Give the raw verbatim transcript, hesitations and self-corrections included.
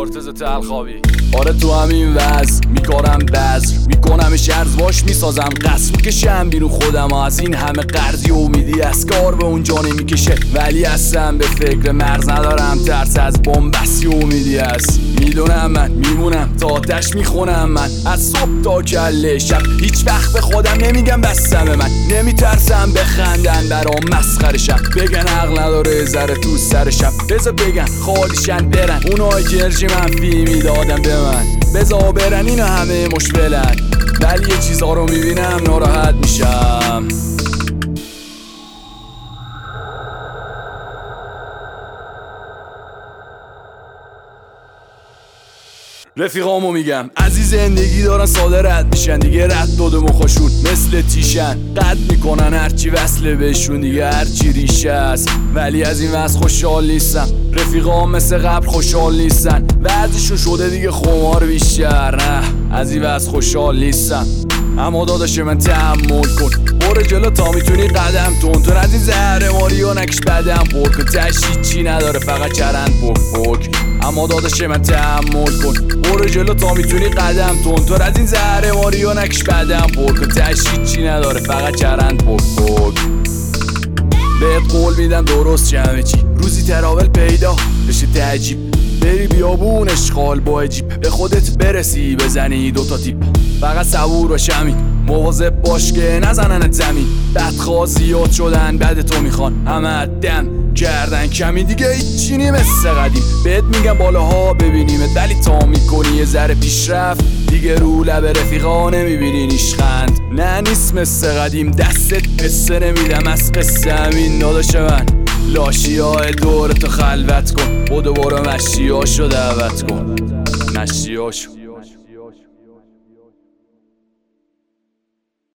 مرتضی تلخابی. آره تو همین وز میکارم بذر میکنمش ارز باش میسازم قصر میکشم بیرون خودم از این همه قرضی امیدی از کار به اونجا نمیکشه ولی هستم به فکر مرز ندارم ترس از بومبستی امیدی است میدونم من میمونم تا آتش میخونم من از صبح تا کله شب هیچ وقت به خودم نمیگم بستم من نمیترسم بخندن برام مسخره شم بگن عقل نداره ذره تو سر شب بذار بگن خالیشن برن اونایی که انرژی منفی میدادن به من بذار برن اینا همه مشکلن ولی یه چیزا رو میبینم ناراحت میشم. رفیقامو میگم عزیز زندگی دارن ساده رد میشن دیگه رد داده مخاشون مثل تیشن قد میکنن هرچی وصله بهشون دیگه هرچی ریشه است ولی از این وضع خوشحال نیستم رفیقام مثل قبل خوشحال نیستن وضعشون شده دیگه خمار بیشتر نه از این وضع خوشحال نیستم اما داداش من تحمل کن برو جلو تا میتونی قدم تون تو از این زهر ماری و نکش بدم پر کن تشید چی نداره فقط چرند پک پک اما داداش من تحمل کن برو جلو تا میتونی قدم تون تو از این زهر ماری و نکش بدم پر کن تشید چی نداره فقط چرند پک پک بهت قول میدم درست همه چی روزی تراول پیدا بشه تعجیب بری بیابون اشغال با عجیب به خودت برسی بزنی دوتا تیپ فقط صبور باش همین مواظب باش که نزننت زمین بدخواه زیاد شدن بعد تو میخوان همه دم کردن کمی دیگه هیچی نی مثل قدیم بهت میگم بالاها ببینیمت ولی تا میکنی یه ذره پیشرفت دیگه رو لب رفیقا نمیبینی نیشخند نه نیست مثل قدیم دستت قصه نمیدم از قصه همین داداش من لاشی های دور تو خلوت کن بودو برو مشی هاشو دعوت کن مشی هاشو